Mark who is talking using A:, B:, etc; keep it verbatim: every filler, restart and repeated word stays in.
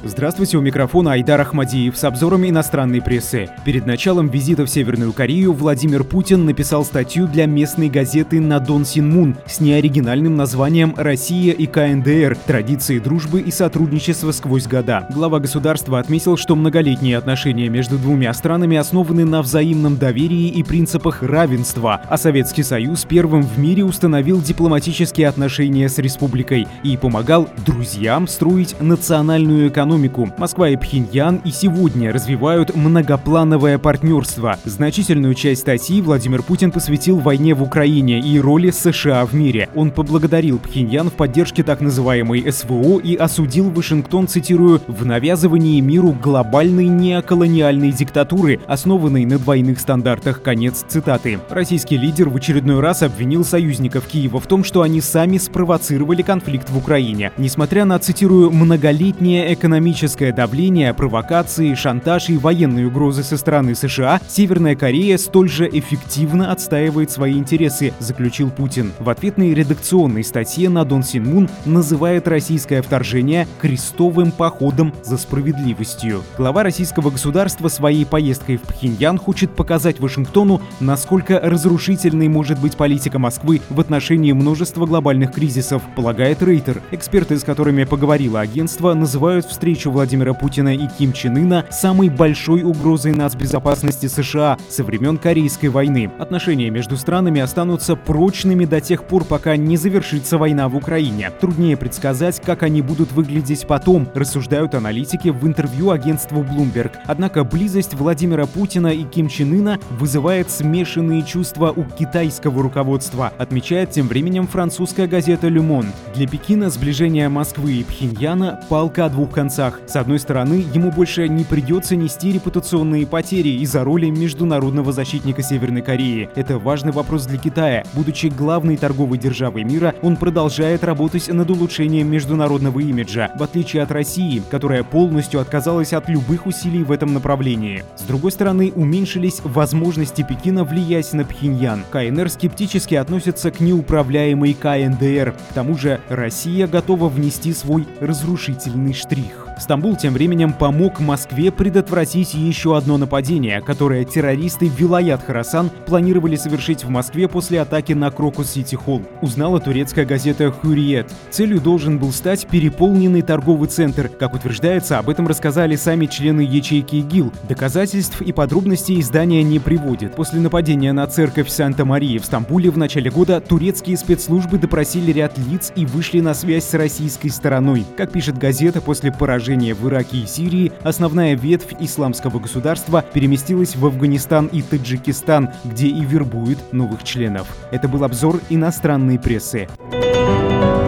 A: Здравствуйте, у микрофона Айдар Ахмадиев с обзором иностранной прессы. Перед началом визита в Северную Корею Владимир Путин написал статью для местной газеты «Надон Синмун» с неоригинальным названием «Россия и ка эн дэ эр. Традиции дружбы и сотрудничества сквозь года». Глава государства отметил, что многолетние отношения между двумя странами основаны на взаимном доверии и принципах равенства, а Советский Союз первым в мире установил дипломатические отношения с республикой и помогал друзьям строить национальную экономику. Москва и Пхеньян и сегодня развивают многоплановое партнерство. Значительную часть статьи Владимир Путин посвятил войне в Украине и роли США в мире. Он поблагодарил Пхеньян в поддержке так называемой эс вэ о и осудил Вашингтон, цитирую, «в навязывании миру глобальной неоколониальной диктатуры, основанной на двойных стандартах». Конец цитаты. Российский лидер в очередной раз обвинил союзников Киева в том, что они сами спровоцировали конфликт в Украине. Несмотря на, цитирую, «многолетнее экономическое Экономическое давление, провокации, шантаж и военные угрозы со стороны США, Северная Корея столь же эффективно отстаивает свои интересы», заключил Путин. В ответной редакционной статье Надон Синмун называет российское вторжение крестовым походом за справедливостью. Глава российского государства своей поездкой в Пхеньян хочет показать Вашингтону, насколько разрушительной может быть политика Москвы в отношении множества глобальных кризисов, полагает Рейтер. Эксперты, с которыми поговорило агентство, называют встречу Владимира Путина и Ким Чен Ына самой большой угрозой нацбезопасности США со времен Корейской войны. Отношения между странами останутся прочными до тех пор, пока не завершится война в Украине. Труднее предсказать, как они будут выглядеть потом, рассуждают аналитики в интервью агентству Bloomberg. Однако близость Владимира Путина и Ким Чен Ына вызывает смешанные чувства у китайского руководства, отмечает тем временем французская газета Le Monde. Для Пекина сближение Москвы и Пхеньяна – палка о двух концах. С одной стороны, ему больше не придется нести репутационные потери из-за роли международного защитника Северной Кореи. Это важный вопрос для Китая. Будучи главной торговой державой мира, он продолжает работать над улучшением международного имиджа, в отличие от России, которая полностью отказалась от любых усилий в этом направлении. С другой стороны, уменьшились возможности Пекина влиять на Пхеньян. ка эн эр скептически относится к неуправляемой ка эн дэ эр. К тому же, Россия готова внести свой разрушительный штрих. Стамбул тем временем помог Москве предотвратить еще одно нападение, которое террористы Вилаят Харасан планировали совершить в Москве после атаки на Крокус-Сити-Холл. Узнала турецкая газета Hürriyet. Целью должен был стать переполненный торговый центр. Как утверждается, об этом рассказали сами члены ячейки ИГИЛ. Доказательств и подробностей издания не приводит. После нападения на церковь Санта-Марии в Стамбуле в начале года турецкие спецслужбы допросили ряд лиц и вышли на связь с российской стороной. Как пишет газета, после поражения в Ираке и Сирии основная ветвь исламского государства переместилась в Афганистан и Таджикистан, где и вербует новых членов. Это был обзор иностранной прессы.